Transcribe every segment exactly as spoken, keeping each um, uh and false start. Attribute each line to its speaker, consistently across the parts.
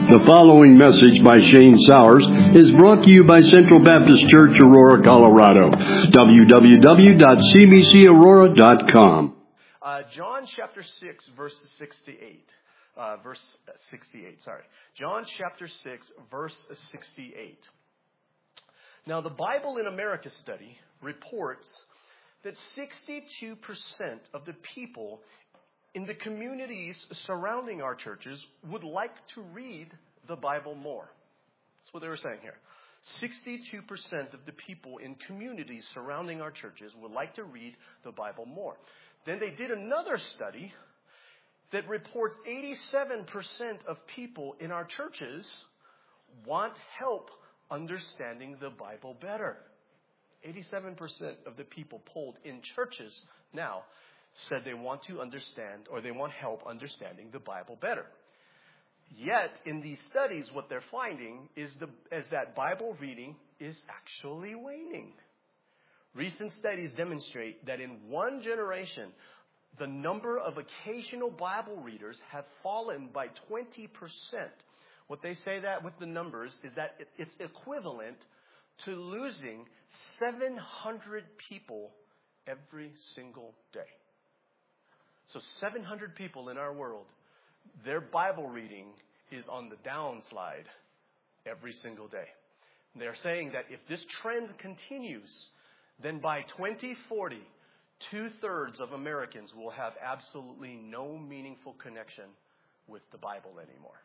Speaker 1: The following message by Shane Sowers is brought to you by Central Baptist Church, Aurora, Colorado. w w w dot c b c aurora dot com.
Speaker 2: Uh, John chapter six, verse sixty-eight. Uh, verse sixty-eight, sorry. John chapter six, verse sixty-eight. Now, the Bible in America study reports that sixty-two percent of the people in the communities surrounding our churches would like to read the Bible more. That's what they were saying here. sixty-two percent of the people in communities surrounding our churches would like to read the Bible more. Then they did another study that reports eighty-seven percent of people in our churches want help understanding the Bible better. eighty-seven percent of the people polled in churches now said they want to understand or they want help understanding the Bible better. Yet, in these studies, what they're finding is, the, is that Bible reading is actually waning. Recent studies demonstrate that in one generation, the number of occasional Bible readers have fallen by twenty percent. What they say that with the numbers is that it, it's equivalent to losing seven hundred people every single day. So seven hundred people in our world, their Bible reading is on the downslide every single day. They're saying that if this trend continues, then by twenty forty, two-thirds of Americans will have absolutely no meaningful connection with the Bible anymore.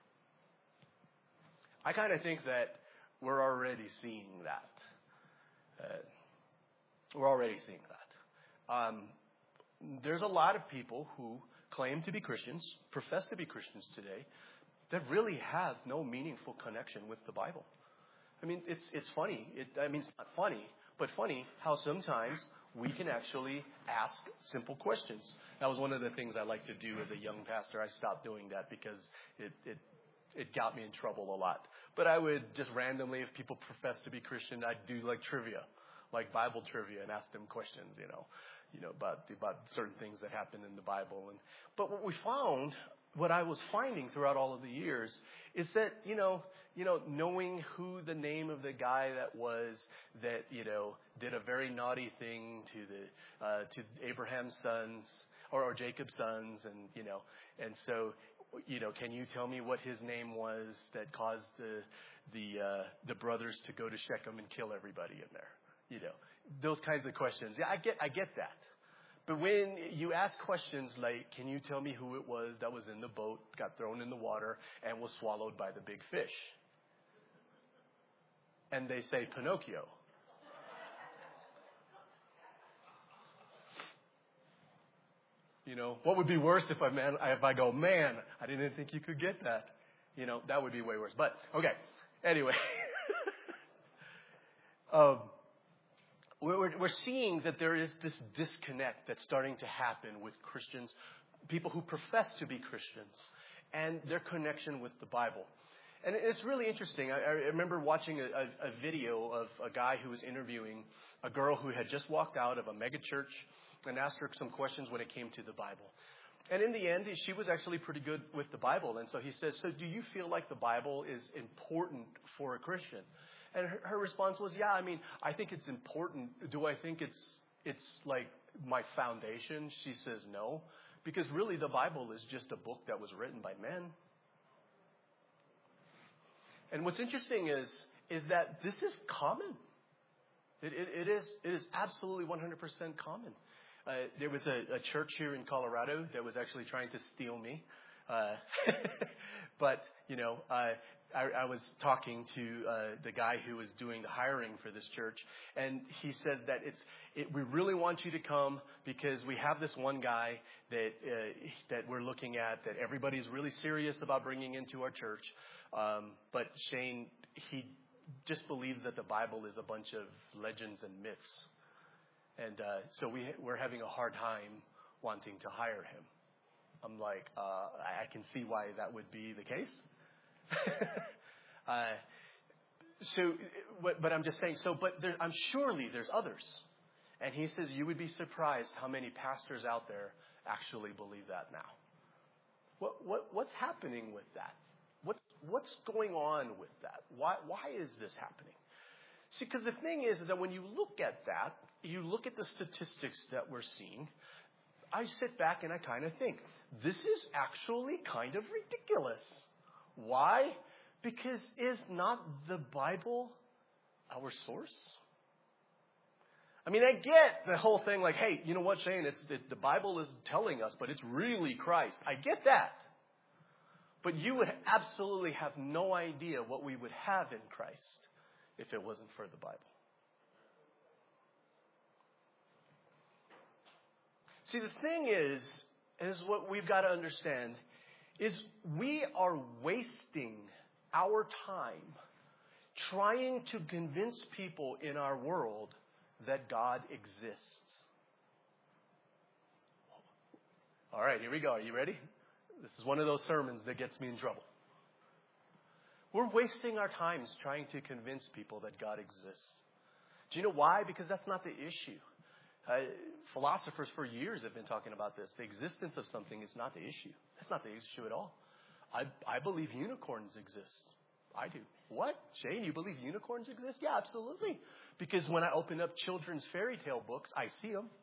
Speaker 2: I kind of think that we're already seeing that. Uh, we're already seeing that. Um, there's a lot of people who claim to be Christians, profess to be Christians today, that really have no meaningful connection with the Bible. I mean, it's it's funny. It, I mean, it's not funny, but funny how sometimes we can actually ask simple questions. That was one of the things I like to do as a young pastor. I stopped doing that because it it it got me in trouble a lot. But I would just randomly, if people profess to be Christian, I'd do like trivia, like Bible trivia, and ask them questions, you know, you know about about certain things that happen in the Bible. And but what we found, what I was finding throughout all of the years, is that you know, you know, knowing who the name of the guy that was that you know did a very naughty thing to the uh, to Abraham's sons or, or Jacob's sons, and you know, and so. You know, can you tell me what his name was that caused the the uh, the brothers to go to Shechem and kill everybody in there? You know, those kinds of questions. Yeah, I get I get that. But when you ask questions like, can you tell me who it was that was in the boat, got thrown in the water, and was swallowed by the big fish? And they say Pinocchio. You know, what would be worse if I man if I go, man, I didn't think you could get that. You know, that would be way worse. But okay, anyway, um, we're we're seeing that there is this disconnect that's starting to happen with Christians, people who profess to be Christians, and their connection with the Bible. And it's really interesting. I, I remember watching a, a, a video of a guy who was interviewing a girl who had just walked out of a mega church and asked her some questions when it came to the Bible. And in the end, she was actually pretty good with the Bible. And so he says, so do you feel like the Bible is important for a Christian? And her, her response was, yeah, I mean, I think it's important. Do I think it's it's like my foundation? She says no, because really the Bible is just a book that was written by men. And what's interesting is, is that this is common. It, it, it is it is absolutely one hundred percent common. Uh, there was a, a church here in Colorado that was actually trying to steal me. Uh, but, you know, uh, I, I was talking to uh, the guy who was doing the hiring for this church, and he says that it's it, we really want you to come because we have this one guy that uh, that we're looking at that everybody's really serious about bringing into our church. Um, but Shane, he just believes that the Bible is a bunch of legends and myths. And uh, so we, we're having a hard time wanting to hire him. I'm like, uh, I can see why that would be the case. uh, so, but, but I'm just saying, so, but there, I'm surely there's others. And he says, you would be surprised how many pastors out there actually believe that now. What, what, what's happening with that? What's, what's going on with that? Why, why is this happening? See, because the thing is, is that when you look at that, you look at the statistics that we're seeing, I sit back and I kind of think, this is actually kind of ridiculous. Why? Because is not the Bible our source? I mean, I get the whole thing like, hey, you know what, Shane, it's, it, the Bible is telling us, but it's really Christ. I get that. But you would absolutely have no idea what we would have in Christ if it wasn't for the Bible. See, the thing is, is what we've got to understand, is we are wasting our time trying to convince people in our world that God exists. All right, here we go. Are you ready? This is one of those sermons that gets me in trouble. We're wasting our times trying to convince people that God exists. Do you know why? Because that's not the issue. Uh, philosophers for years have been talking about this. The existence of something is not the issue. That's not the issue at all. I, I believe unicorns exist. I do. What? Shane, you believe unicorns exist? Yeah, absolutely. Because when I open up children's fairy tale books, I see them.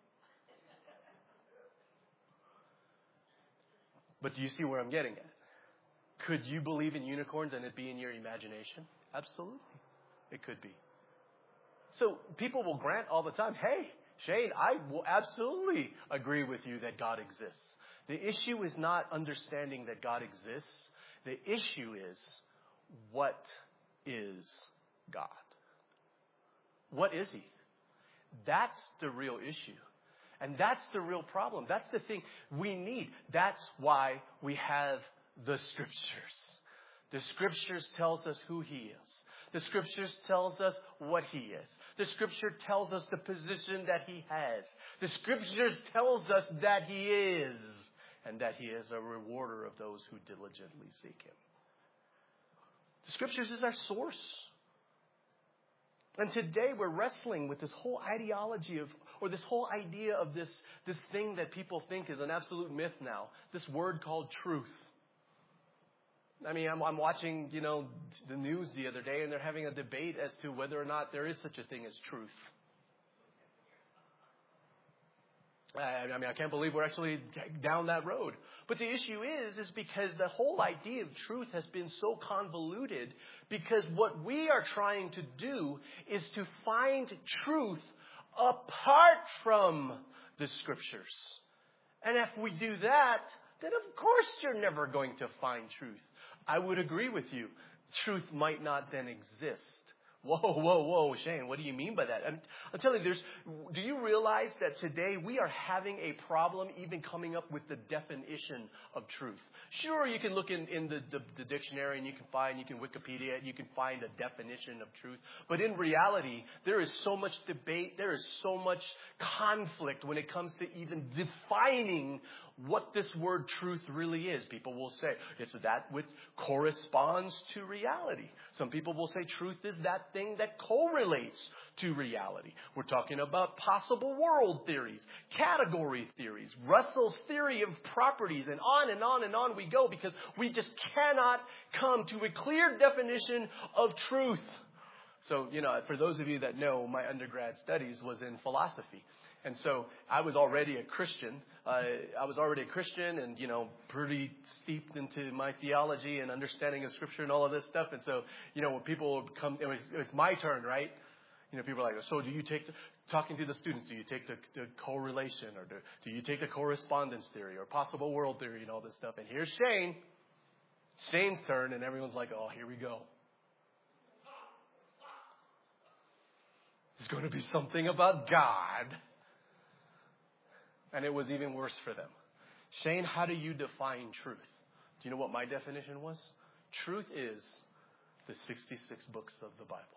Speaker 2: But do you see where I'm getting at? Could you believe in unicorns and it be in your imagination? Absolutely. It could be. So people will grant all the time, hey, Shane, I will absolutely agree with you that God exists. The issue is not understanding that God exists. The issue is, what is God? What is he? That's the real issue. And that's the real problem. That's the thing we need. That's why we have the Scriptures. The Scriptures tells us who he is. The Scriptures tells us what he is. The Scripture tells us the position that he has. The Scriptures tells us that he is, and that he is a rewarder of those who diligently seek him. The Scriptures is our source. And today we're wrestling with this whole ideology of, or this whole idea of this, this thing that people think is an absolute myth now. This word called truth. I mean, I'm, I'm watching, you know, the news the other day, and they're having a debate as to whether or not there is such a thing as truth. I, I mean, I can't believe we're actually down that road. But the issue is, is because the whole idea of truth has been so convoluted, because what we are trying to do is to find truth apart from the Scriptures. And if we do that, then of course you're never going to find truth. I would agree with you. Truth might not then exist. Whoa, whoa, whoa, Shane, what do you mean by that? I'm, I'm telling you, there's, do you realize that today we are having a problem even coming up with the definition of truth? Sure, you can look in, in the, the, the dictionary and you can find, you can Wikipedia and you can find a definition of truth. But in reality, there is so much debate, there is so much conflict when it comes to even defining what this word truth really is. People will say it's that which corresponds to reality. Some people will say truth is that thing that correlates to reality. We're talking about possible world theories, category theories, Russell's theory of properties, and on and on and on we go, because we just cannot come to a clear definition of truth. So, you know, for those of you that know, my undergrad studies was in philosophy. And so I was already a Christian. Uh, I was already a Christian and, you know, pretty steeped into my theology and understanding of Scripture and all of this stuff. And so, you know, when people would come, it was, it was my turn, right? You know, people are like, so do you take, the, talking to the students, do you take the, the correlation, or do, do you take the correspondence theory or possible world theory and all this stuff? And here's Shane. Shane's turn, and everyone's like, oh, here we go. There's going to be something about God. And it was even worse for them. Shane, how do you define truth? Do you know what my definition was? Truth is the sixty-six books of the Bible.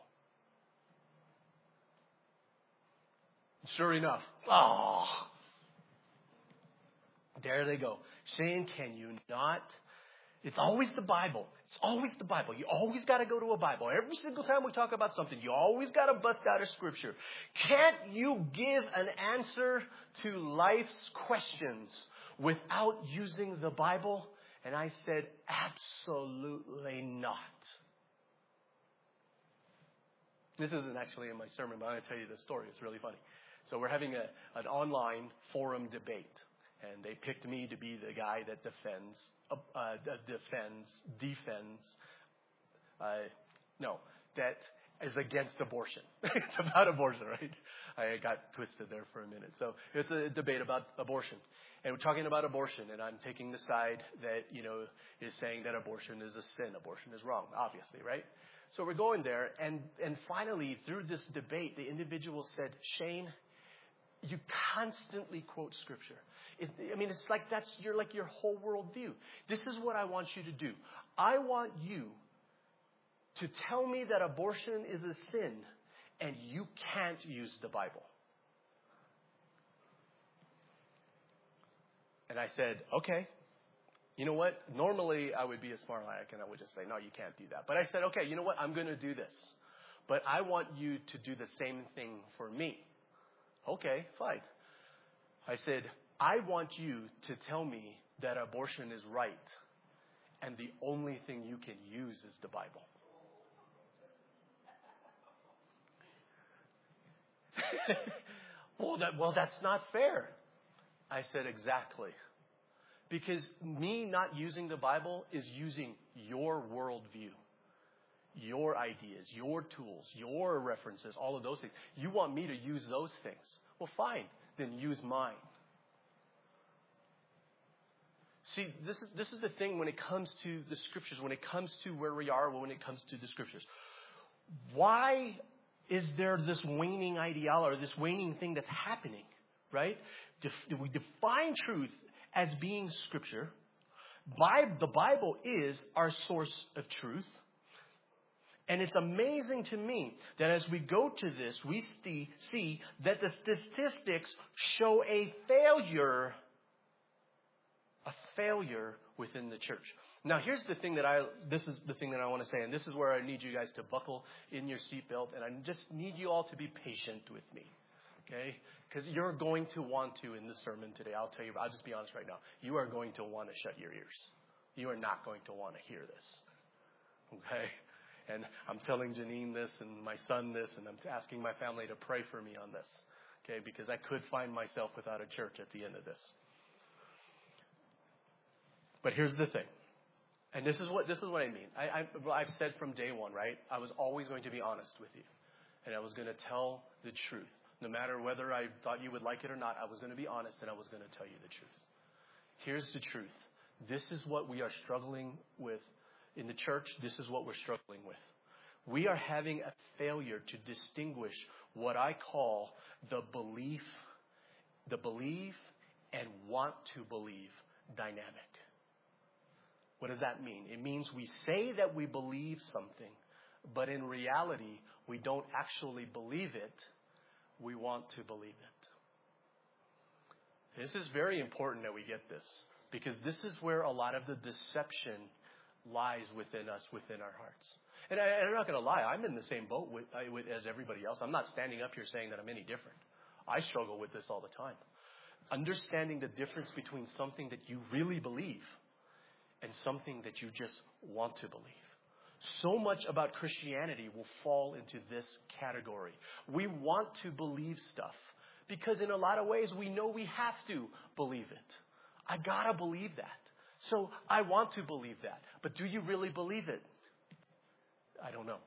Speaker 2: Sure enough. Oh, there they go. Shane, can you not? It's always the Bible. It's always the Bible. You always got to go to a Bible. Every single time we talk about something, you always got to bust out a Scripture. Can't you give an answer to life's questions without using the Bible? And I said, absolutely not. This isn't actually in my sermon, but I'm going to tell you the story. It's really funny. So we're having a, an online forum debate. And they picked me to be the guy that defends, uh, uh, defends, defends, uh, no, that is against abortion. It's about abortion, right? I got twisted there for a minute. So it's a debate about abortion. And we're talking about abortion, and I'm taking the side that, you know, is saying that abortion is a sin. Abortion is wrong, obviously, right? So we're going there, and, and finally, through this debate, the individual said, Shane, you constantly quote Scripture. It, I mean, it's like that's your, like your whole worldview. This is what I want you to do. I want you to tell me that abortion is a sin, and you can't use the Bible. And I said, okay. You know what? Normally, I would be a smart aleck, and I would just say, no, you can't do that. But I said, okay, you know what? I'm going to do this. But I want you to do the same thing for me. Okay, fine. I said, I want you to tell me that abortion is right, and the only thing you can use is the Bible. well, that, well, that's not fair. I said, exactly. Because me not using the Bible is using your worldview, your ideas, your tools, your references, all of those things. You want me to use those things. Well, fine. Then use mine. See, this is, this is the thing when it comes to the Scriptures, when it comes to where we are, when it comes to the Scriptures. Why is there this waning ideology or this waning thing that's happening, right? Def- we define truth as being Scripture. Bi- the Bible is our source of truth. And it's amazing to me that as we go to this, we see, see that the statistics show a failure, a failure within the church. Now, here's the thing that I, this is the thing that I want to say, and this is where I need you guys to buckle in your seatbelt, and I just need you all to be patient with me, okay? Because you're going to want to in this sermon today. I'll tell you, I'll just be honest right now. You are going to want to shut your ears. You are not going to want to hear this, okay? And I'm telling Janine this and my son this, and I'm asking my family to pray for me on this, okay? Because I could find myself without a church at the end of this. But here's the thing. And this is what this is what I mean. I, I, well, I've said from day one, right? I was always going to be honest with you. And I was going to tell the truth. No matter whether I thought you would like it or not, I was going to be honest and I was going to tell you the truth. Here's the truth. This is what we are struggling with in the church. This is what we're struggling with. We are having a failure to distinguish what I call the belief, the believe and want to believe dynamic. What does that mean? It means we say that we believe something, but in reality, we don't actually believe it. We want to believe it. This is very important that we get this, because this is where a lot of the deception lies within us, within our hearts. And, I, and I'm not going to lie, I'm in the same boat with, I, with, as everybody else. I'm not standing up here saying that I'm any different. I struggle with this all the time. Understanding the difference between something that you really believe and something that you just want to believe. So much about Christianity will fall into this category. We want to believe stuff because in a lot of ways we know we have to believe it. I gotta believe that. So I want to believe that. But do you really believe it? I don't know.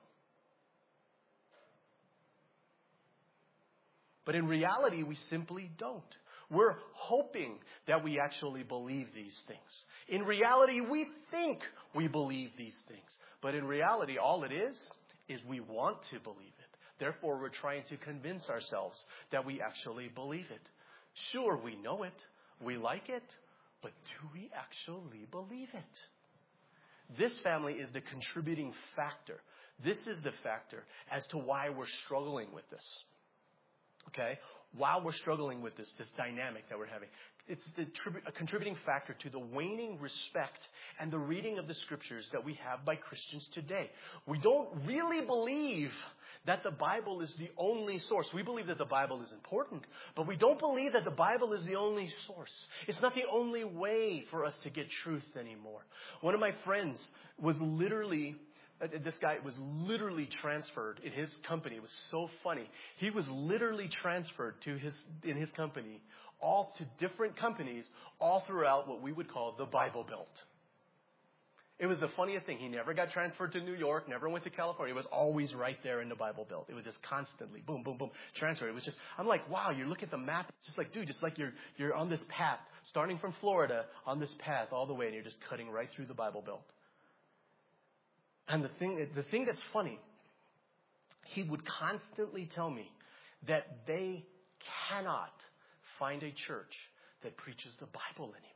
Speaker 2: But in reality, we simply don't. We're hoping that we actually believe these things. In reality, we think we believe these things. But in reality, all it is, is we want to believe it. Therefore, we're trying to convince ourselves that we actually believe it. Sure, we know it. We like it. But do we actually believe it? This family is the contributing factor. This is the factor as to why we're struggling with this. Okay? While we're struggling with this, this dynamic that we're having. It's the tribu- a contributing factor to the waning respect and the reading of the Scriptures that we have by Christians today. We don't really believe that the Bible is the only source. We believe that the Bible is important, but we don't believe that the Bible is the only source. It's not the only way for us to get truth anymore. One of my friends was literally, uh, this guy was literally transferred in his company. It was so funny. He was literally transferred to his in his company, all to different companies, all throughout what we would call the Bible Belt. It was the funniest thing. He never got transferred to New York, never went to California. It was always right there in the Bible Belt. It was just constantly boom, boom, boom, transferred. It was just, I'm like, wow, you look at the map. It's just like, dude, just like you're, you're on this path, starting from Florida on this path all the way, and you're just cutting right through the Bible Belt. And the thing, the thing that's funny, he would constantly tell me that they cannot find a church that preaches the Bible anymore.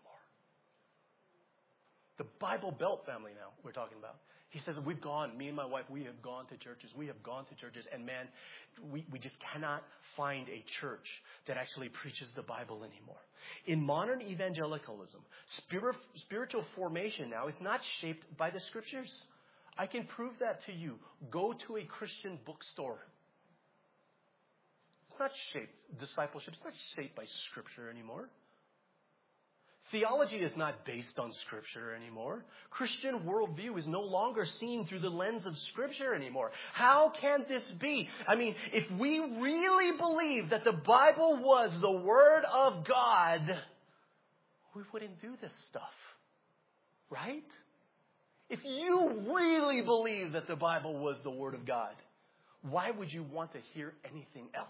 Speaker 2: The Bible Belt family now we're talking about. He says, we've gone, me and my wife, we have gone to churches. We have gone to churches. And man, we, we just cannot find a church that actually preaches the Bible anymore. In modern evangelicalism, spirit, spiritual formation now is not shaped by the Scriptures. I can prove that to you. Go to a Christian bookstore. It's not shaped, discipleship, it's not shaped by Scripture anymore. Theology is not based on Scripture anymore. Christian worldview is no longer seen through the lens of Scripture anymore. How can this be? I mean, if we really believe that the Bible was the Word of God, we wouldn't do this stuff. Right? If you really believe that the Bible was the Word of God, why would you want to hear anything else?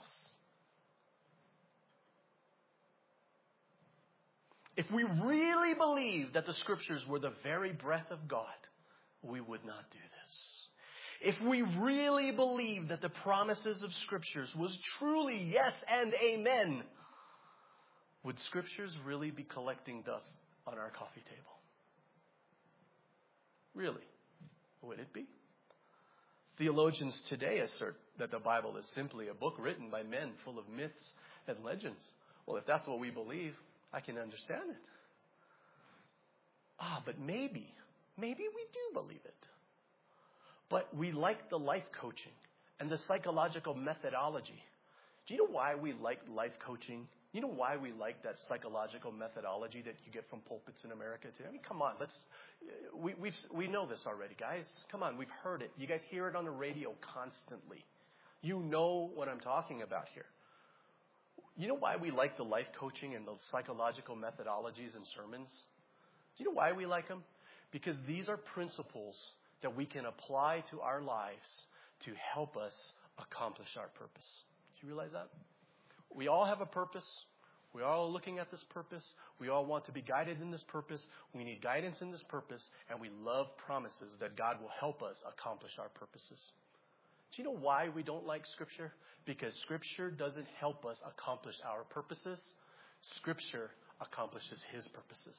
Speaker 2: If we really believe that the Scriptures were the very breath of God, we would not do this. If we really believe that the promises of Scriptures was truly yes and amen, would Scriptures really be collecting dust on our coffee table? Really? Would it be? Theologians today assert that the Bible is simply a book written by men full of myths and legends. Well, if that's what we believe, I can understand it. Ah, but maybe, maybe we do believe it. But we like the life coaching and the psychological methodology. Do you know why we like life coaching? You know why we like that psychological methodology that you get from pulpits in America today? I mean, come on, let's, we we've, we know this already, guys. Come on, we've heard it. You guys hear it on the radio constantly. You know what I'm talking about here. You know why we like the life coaching and the psychological methodologies and sermons? Do you know why we like them? Because these are principles that we can apply to our lives to help us accomplish our purpose. Do you realize that? We all have a purpose. We are all looking at this purpose. We all want to be guided in this purpose. We need guidance in this purpose. And we love promises that God will help us accomplish our purposes. Do you know why we don't like Scripture? Because Scripture doesn't help us accomplish our purposes. Scripture accomplishes His purposes.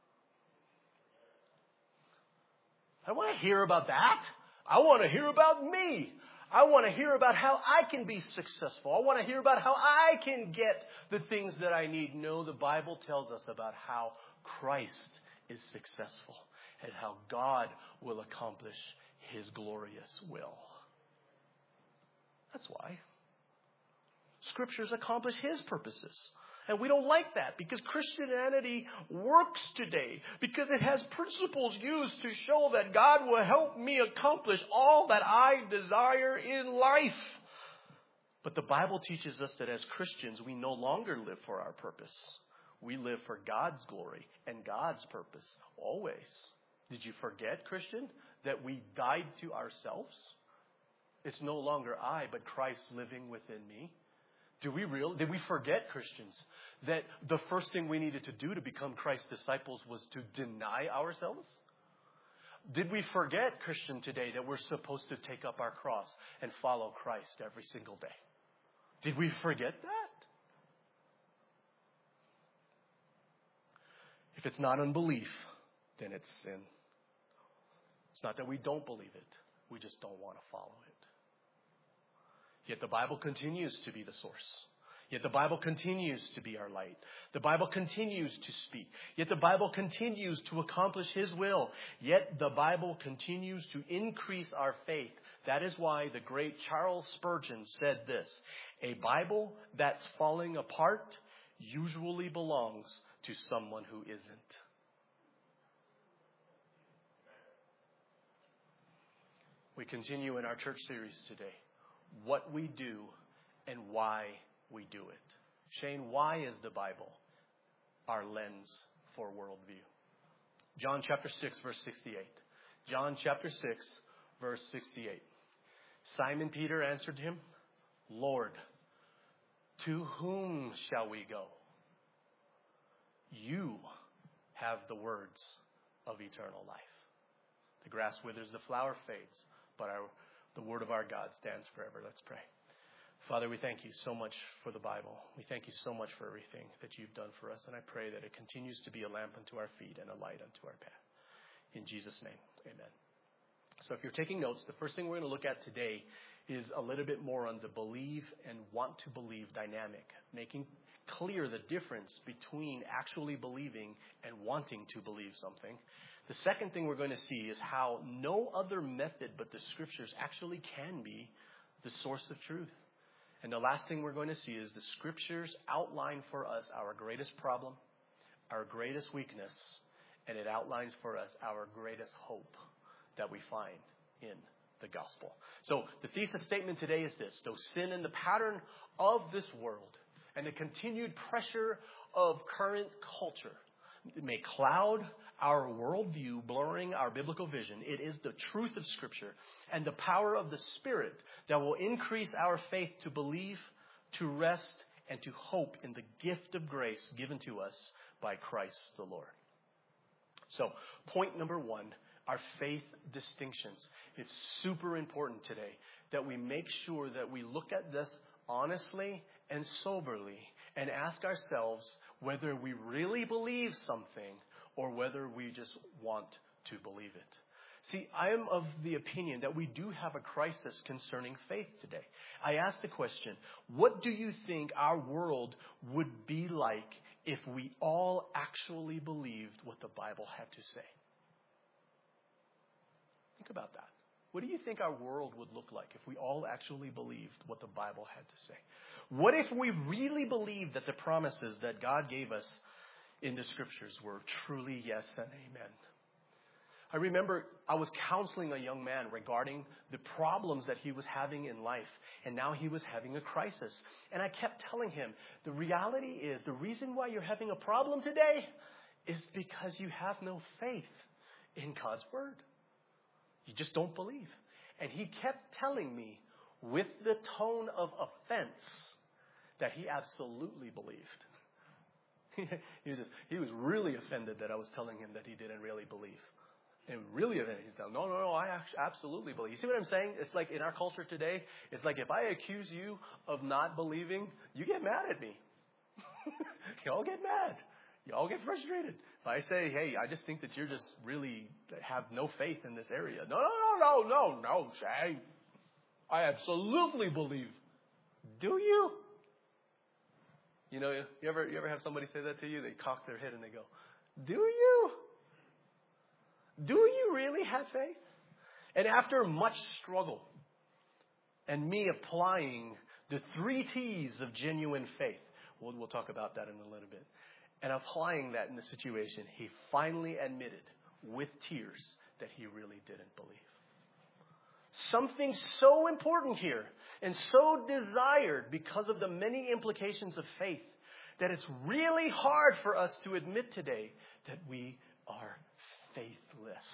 Speaker 2: I want to hear about that. I want to hear about me. I want to hear about how I can be successful. I want to hear about how I can get the things that I need. No, the Bible tells us about how Christ is successful and how God will accomplish His glorious will. That's why. Scriptures accomplish His purposes. And we don't like that because Christianity works today because it has principles used to show that God will help me accomplish all that I desire in life. But the Bible teaches us that as Christians, we no longer live for our purpose. We live for God's glory and God's purpose always. Did you forget, Christian, that we died to ourselves? It's no longer I, but Christ living within me. Do we real? Did we forget, Christians, that the first thing we needed to do to become Christ's disciples was to deny ourselves? Did we forget, Christian, today that we're supposed to take up our cross and follow Christ every single day? Did we forget that? If it's not unbelief, then it's sin. It's not that we don't believe it. We just don't want to follow it. Yet the Bible continues to be the source. Yet the Bible continues to be our light. The Bible continues to speak. Yet the Bible continues to accomplish His will. Yet the Bible continues to increase our faith. That is why the great Charles Spurgeon said this: a Bible that's falling apart usually belongs to someone who isn't. We continue in our church series today. What we do and why we do it. Shane, why is the Bible our lens for worldview? John chapter six, verse sixty-eight. John chapter six, verse sixty-eight. Simon Peter answered him, Lord, to whom shall we go? You have the words of eternal life. The grass withers, the flower fades, but our, the word of our God stands forever. Let's pray. Father, we thank you so much for the Bible. We thank you so much for everything that you've done for us. And I pray that it continues to be a lamp unto our feet and a light unto our path. In Jesus' name, amen. So if you're taking notes, the first thing we're going to look at today is a little bit more on the believe and want to believe dynamic, making clear the difference between actually believing and wanting to believe something. The second thing we're going to see is how no other method but the Scriptures actually can be the source of truth. And the last thing we're going to see is the Scriptures outline for us our greatest problem, our greatest weakness, and it outlines for us our greatest hope that we find in the gospel. So the thesis statement today is this: though sin and the pattern of this world and the continued pressure of current culture may cloud our worldview, blurring our biblical vision, it is the truth of Scripture and the power of the Spirit that will increase our faith to believe, to rest, and to hope in the gift of grace given to us by Christ the Lord. So, point number one, our faith distinctions. It's super important today that we make sure that we look at this honestly and soberly and ask ourselves whether we really believe something or whether we just want to believe it. See, I am of the opinion that we do have a crisis concerning faith today. I ask the question, what do you think our world would be like if we all actually believed what the Bible had to say? Think about that. What do you think our world would look like if we all actually believed what the Bible had to say? What if we really believed that the promises that God gave us in the Scriptures were truly yes and amen? I remember I was counseling a young man regarding the problems that he was having in life, and now he was having a crisis. And I kept telling him, the reality is, the reason why you're having a problem today is because you have no faith in God's Word. You just don't believe. And he kept telling me with the tone of offense that he absolutely believed. he was just, he was really offended that I was telling him that he didn't really believe. And really offended. He's like, no, no, no, I absolutely believe. You see what I'm saying? It's like in our culture today, it's like if I accuse you of not believing, you get mad at me. You all get mad. You all get frustrated. If I say, hey, I just think that you're just really have no faith in this area. No, no, no, no, no, no, Jay. I absolutely believe. Do you? You know, you ever you ever have somebody say that to you? They cock their head and they go, do you? Do you really have faith? And after much struggle and me applying the three T's of genuine faith, we'll, we'll talk about that in a little bit, and applying that in the situation, he finally admitted with tears that he really didn't believe. Something so important here and so desired because of the many implications of faith that it's really hard for us to admit today that we are faithless.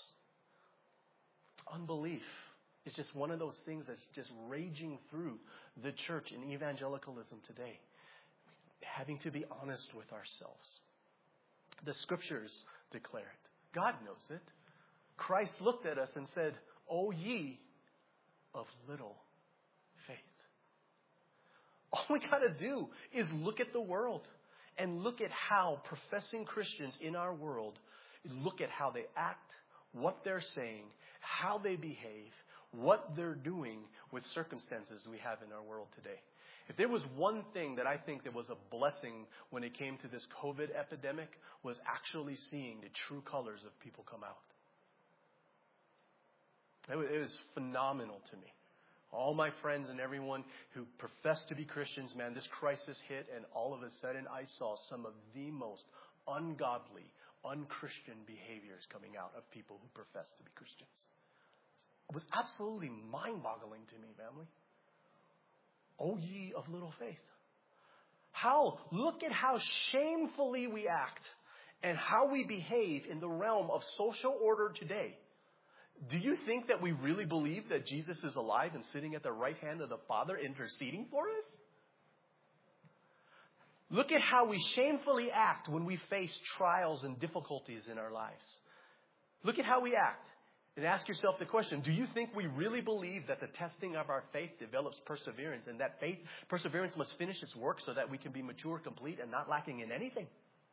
Speaker 2: Unbelief is just one of those things that's just raging through the church in evangelicalism today. Having to be honest with ourselves. The Scriptures declare it. God knows it. Christ looked at us and said, O ye of little faith. All we got to do is look at the world and look at how professing Christians in our world look at how they act, what they're saying, how they behave, what they're doing with circumstances we have in our world today. If there was one thing that I think that was a blessing when it came to this COVID epidemic, was actually seeing the true colors of people come out. It was, it was phenomenal to me. All my friends and everyone who professed to be Christians, man, this crisis hit, and all of a sudden I saw some of the most ungodly, unchristian behaviors coming out of people who profess to be Christians. It was absolutely mind-boggling to me, family. O ye of little faith. How, look at how shamefully we act and how we behave in the realm of social order today. Do you think that we really believe that Jesus is alive and sitting at the right hand of the Father interceding for us? Look at how we shamefully act when we face trials and difficulties in our lives. Look at how we act. And ask yourself the question, do you think we really believe that the testing of our faith develops perseverance, and that faith, perseverance must finish its work so that we can be mature, complete, and not lacking in anything?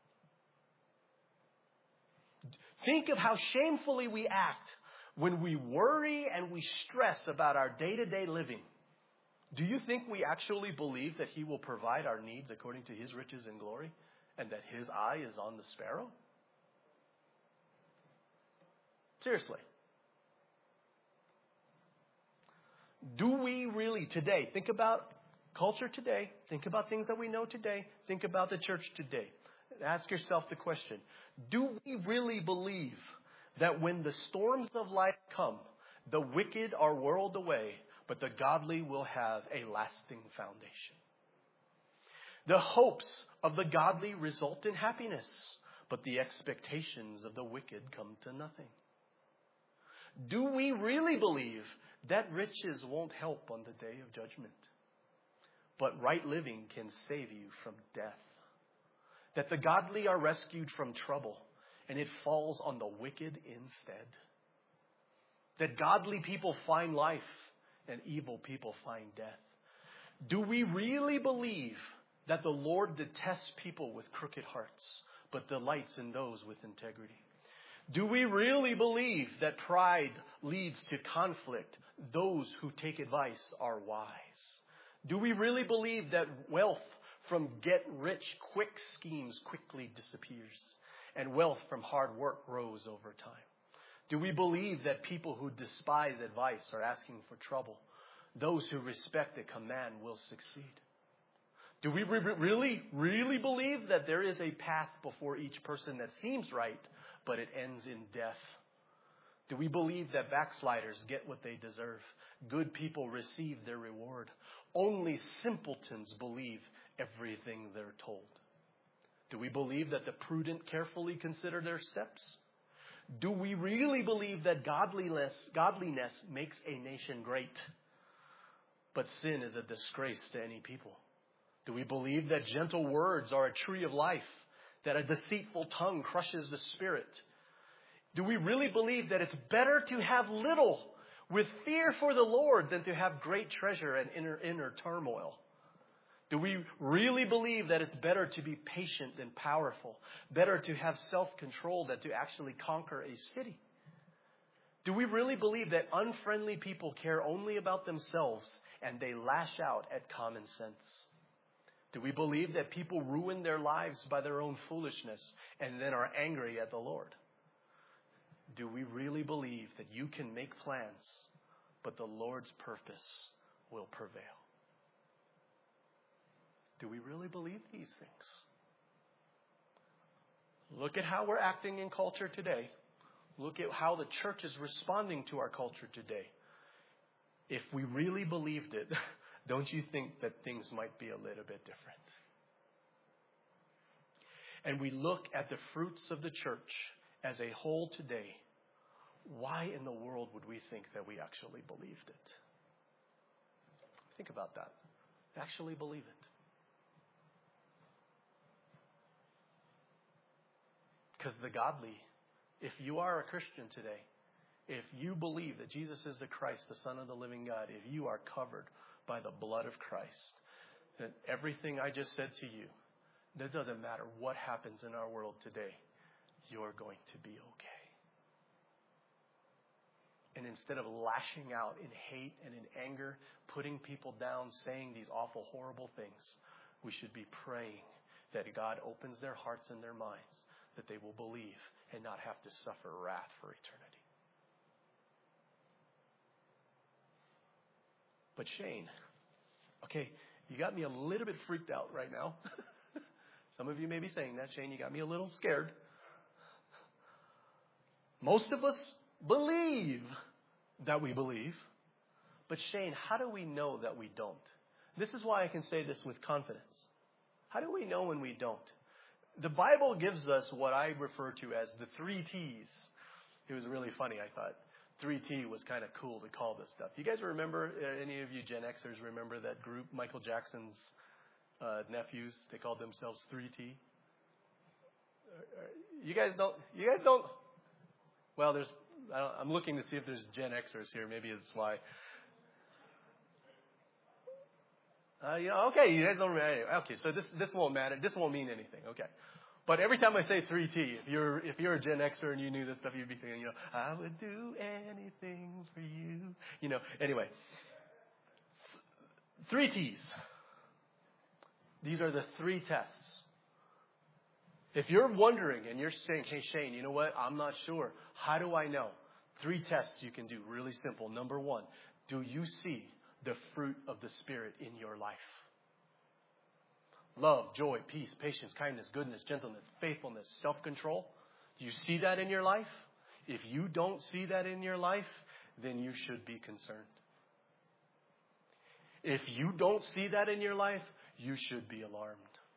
Speaker 2: Think of how shamefully we act when we worry and we stress about our day-to-day living. Do you think we actually believe that He will provide our needs according to His riches and glory, and that His eye is on the sparrow? Seriously. Do we really today, think about culture today, think about things that we know today, think about the church today. Ask yourself the question, do we really believe that when the storms of life come, the wicked are whirled away, but the godly will have a lasting foundation? The hopes of the godly result in happiness, but the expectations of the wicked come to nothing. Do we really believe that riches won't help on the day of judgment, but right living can save you from death? That the godly are rescued from trouble, and it falls on the wicked instead? That godly people find life, and evil people find death? Do we really believe that the Lord detests people with crooked hearts, but delights in those with integrity? Do we really believe that pride leads to conflict? Those who take advice are wise. Do we really believe that wealth from get-rich-quick schemes quickly disappears, and wealth from hard work grows over time? Do we believe that people who despise advice are asking for trouble? Those who respect a command will succeed. Do we re- really, really believe that there is a path before each person that seems right, but it ends in death? Do we believe that backsliders get what they deserve? Good people receive their reward. Only simpletons believe everything they're told. Do we believe that the prudent carefully consider their steps? Do we really believe that godliness, godliness makes a nation great, but sin is a disgrace to any people? Do we believe that gentle words are a tree of life, that a deceitful tongue crushes the spirit? Do we really believe that it's better to have little with fear for the Lord than to have great treasure and inner, inner turmoil? Do we really believe that it's better to be patient than powerful, better to have self-control than to actually conquer a city? Do we really believe that unfriendly people care only about themselves and they lash out at common sense? Do we believe that people ruin their lives by their own foolishness and then are angry at the Lord? Do we really believe that you can make plans, but the Lord's purpose will prevail? Do we really believe these things? Look at how we're acting in culture today. Look at how the church is responding to our culture today. If we really believed it, don't you think that things might be a little bit different? And we look at the fruits of the church as a whole today. Why in the world would we think that we actually believed it? Think about that. Actually believe it. Because the godly, if you are a Christian today, if you believe that Jesus is the Christ, the Son of the living God, if you are covered by the blood of Christ, then everything I just said to you, that doesn't matter what happens in our world today, you're going to be okay. And instead of lashing out in hate and in anger, putting people down, saying these awful, horrible things, we should be praying that God opens their hearts and their minds, that they will believe and not have to suffer wrath for eternity. But Shane, okay, you got me a little bit freaked out right now. Some of you may be saying that. Shane, you got me a little scared. Most of us believe that we believe. But Shane, how do we know that we don't? This is why I can say this with confidence. How do we know when we don't? The Bible gives us what I refer to as the three T's. It was really funny, I thought. three T was kind of cool to call this stuff. You guys remember, uh, any of you Gen Xers remember that group, Michael Jackson's uh, nephews? They called themselves three T. Uh, you guys don't, you guys don't, well, there's, I don't, I'm looking to see if there's Gen Xers here. Maybe it's why. Uh, you know, okay, you guys don't remember. Anyway, okay, so this this won't matter. This won't mean anything. Okay, but every time I say three T, if you're if you're a Gen Xer and you knew this stuff, you'd be thinking, you know, I would do anything for you. You know. Anyway, three T's. These are the three tests. If you're wondering and you're saying, hey Shane, you know what? I'm not sure. How do I know? Three tests you can do. Really simple. Number one, do you see the fruit of the Spirit in your life? Love, joy, peace, patience, kindness, goodness, gentleness, faithfulness, self-control. Do you see that in your life? If you don't see that in your life, then you should be concerned. If you don't see that in your life, you should be alarmed.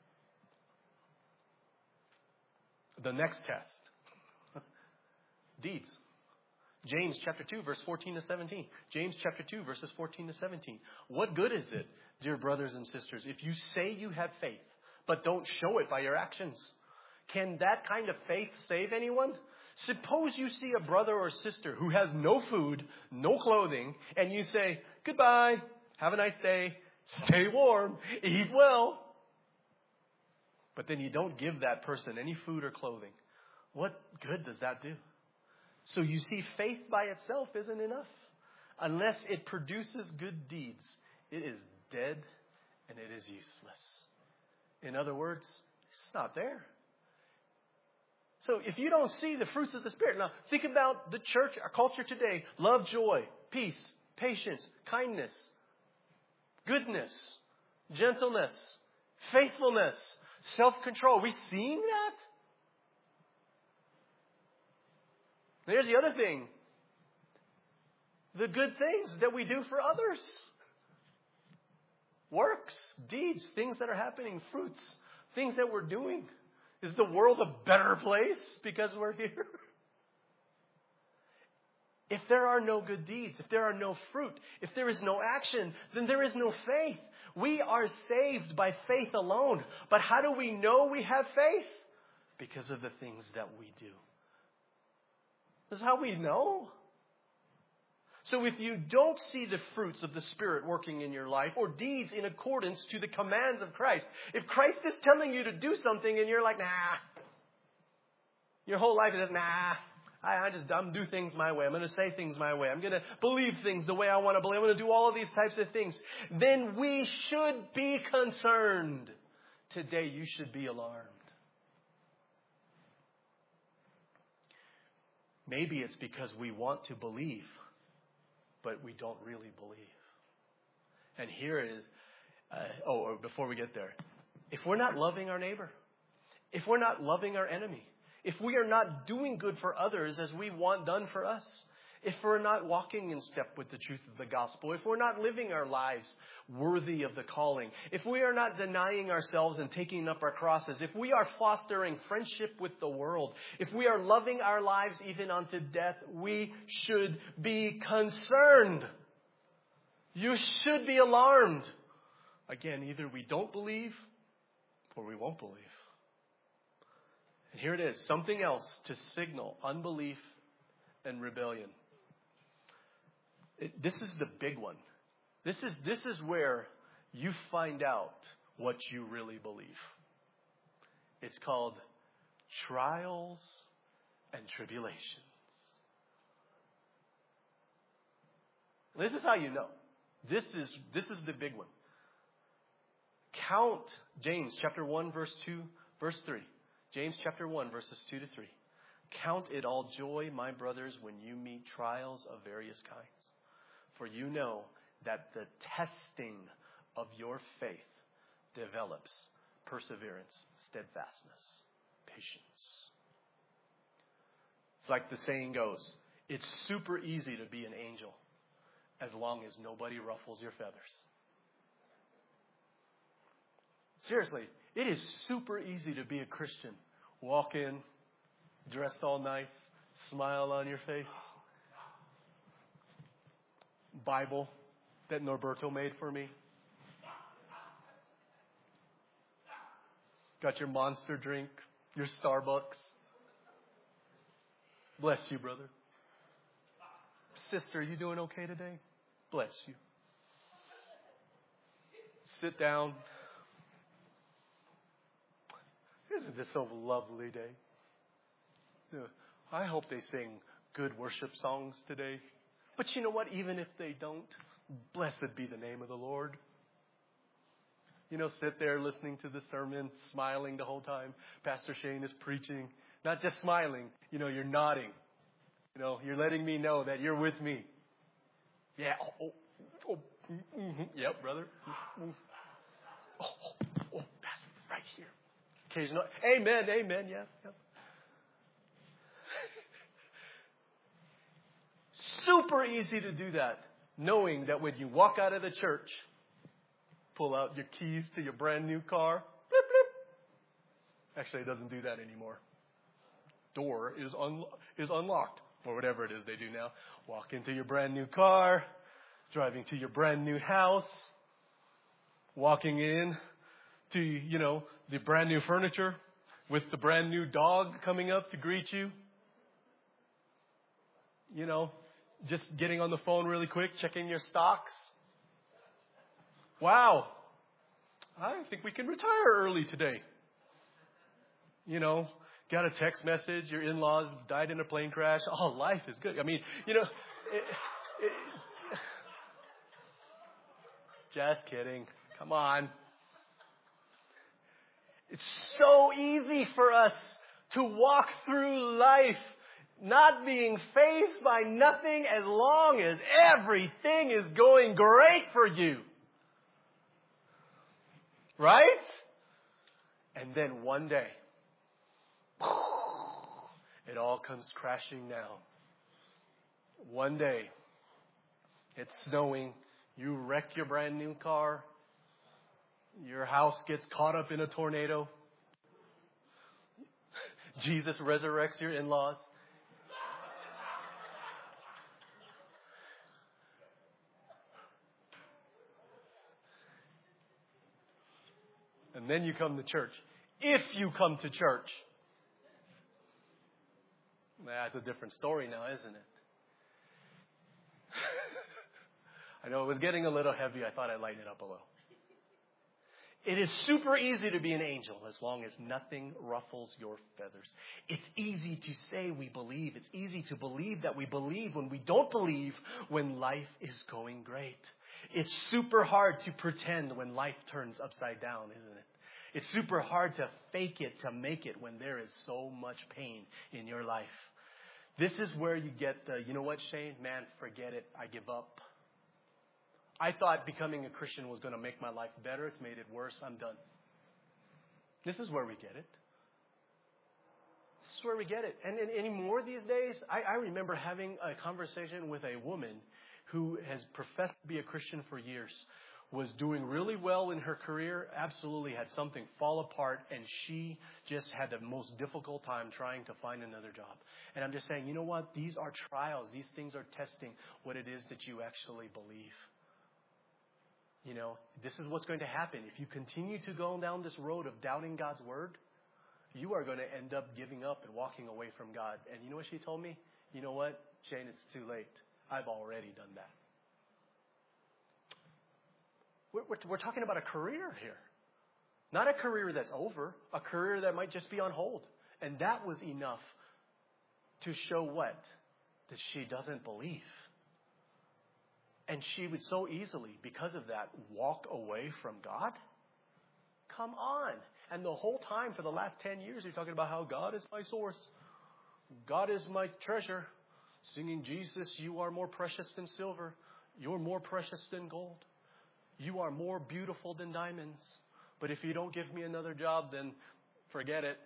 Speaker 2: The next test. Deeds. James chapter two, verse fourteen to seventeen. James chapter two, verses fourteen to seventeen. What good is it, dear brothers and sisters, if you say you have faith, but don't show it by your actions? Can that kind of faith save anyone? Suppose you see a brother or sister who has no food, no clothing, and you say, goodbye, have a nice day, stay warm, eat well. But then you don't give that person any food or clothing. What good does that do? So you see, faith by itself isn't enough. Unless it produces good deeds, it is dead and it is useless. In other words, it's not there. So if you don't see the fruits of the Spirit, now think about the church, our culture today. Love, joy, peace, patience, kindness, goodness, gentleness, faithfulness, self-control. Are we seeing that? Here's the other thing. The good things that we do for others. Works, deeds, things that are happening, fruits, things that we're doing. Is the world a better place because we're here? If there are no good deeds, if there are no fruit, if there is no action, then there is no faith. We are saved by faith alone. But how do we know we have faith? Because of the things that we do. This is how we know. So if you don't see the fruits of the Spirit working in your life or deeds in accordance to the commands of Christ, if Christ is telling you to do something and you're like, nah, your whole life is, nah, I, I just I'm do things my way. I'm going to say things my way. I'm going to believe things the way I want to believe. I'm going to do all of these types of things. Then we should be concerned. Today you should be alarmed. Maybe it's because we want to believe, but we don't really believe. And here is, uh, oh, or before we get there, if we're not loving our neighbor, if we're not loving our enemy, if we are not doing good for others as we want done for us, if we're not walking in step with the truth of the gospel, if we're not living our lives worthy of the calling, if we are not denying ourselves and taking up our crosses, if we are fostering friendship with the world, if we are loving our lives even unto death, we should be concerned. You should be alarmed. Again, either we don't believe or we won't believe. And here it is, something else to signal unbelief and rebellion. It, this is the big one. This is, this is where you find out what you really believe. It's called trials and tribulations. This is how you know. This is, this is the big one. Count James chapter one, verse two, verse three. James chapter one, verses two to three. Count it all joy, my brothers, when you meet trials of various kinds. For you know that the testing of your faith develops perseverance, steadfastness, patience. It's like the saying goes, it's super easy to be an angel as long as nobody ruffles your feathers. Seriously, it is super easy to be a Christian. Walk in, dressed all nice, smile on your face. Bible that Norberto made for me. Got your Monster drink, your Starbucks. Bless you, brother. Sister, you doing okay today? Bless you. Sit down. Isn't this a lovely day? I hope they sing good worship songs today. But you know what? Even if they don't, blessed be the name of the Lord. You know, sit there listening to the sermon, smiling the whole time. Pastor Shane is preaching. Not just smiling. You know, you're nodding. You know, you're letting me know that you're with me. Yeah. Oh, oh, oh, mm-hmm. Yep, brother. Mm-hmm. Oh, oh, oh, Pastor, right here. Occasional. Amen, amen, yeah. yeah. Super easy to do that, knowing that when you walk out of the church, pull out your keys to your brand new car. Blip, blip. Actually, it doesn't do that anymore. Door is un- is unlocked, or whatever it is they do now. Walk into your brand new car, driving to your brand new house, walking in to, you know, the brand new furniture with the brand new dog coming up to greet you. You know, just getting on the phone really quick, checking your stocks. Wow, I think we can retire early today. You know, got a text message, your in-laws died in a plane crash. Oh, life is good. I mean, you know, it, it, just kidding. Come on. It's so easy for us to walk through life not being faced by nothing as long as everything is going great for you. Right? And then one day, it all comes crashing down. One day, it's snowing. You wreck your brand new car. Your house gets caught up in a tornado. Jesus resurrects your in-laws. And then you come to church. If you come to church. That's a different story now, isn't it? I know it was getting a little heavy. I thought I'd lighten it up a little. It is super easy to be an angel as long as nothing ruffles your feathers. It's easy to say we believe. It's easy to believe that we believe when we don't believe when life is going great. It's super hard to pretend when life turns upside down, isn't it? It's super hard to fake it, to make it when there is so much pain in your life. This is where you get the, you know what, Shane? Man, forget it. I give up. I thought becoming a Christian was going to make my life better. It's made it worse. I'm done. This is where we get it. This is where we get it. And, and anymore these days, I, I remember having a conversation with a woman who has professed to be a Christian for years, was doing really well in her career, absolutely had something fall apart, and she just had the most difficult time trying to find another job. And I'm just saying, you know what? These are trials. These things are testing what it is that you actually believe. You know, this is what's going to happen. If you continue to go down this road of doubting God's word, you are going to end up giving up and walking away from God. And you know what she told me? You know what, Shane, it's too late. I've already done that. We're, we're, we're talking about a career here. Not a career that's over. A career that might just be on hold. And that was enough to show what? That she doesn't believe. And she would so easily, because of that, walk away from God? Come on. And the whole time for the last ten years, you're talking about how God is my source. God is my treasure. Singing, Jesus, you are more precious than silver. You're more precious than gold. You are more beautiful than diamonds. But if you don't give me another job, then forget it.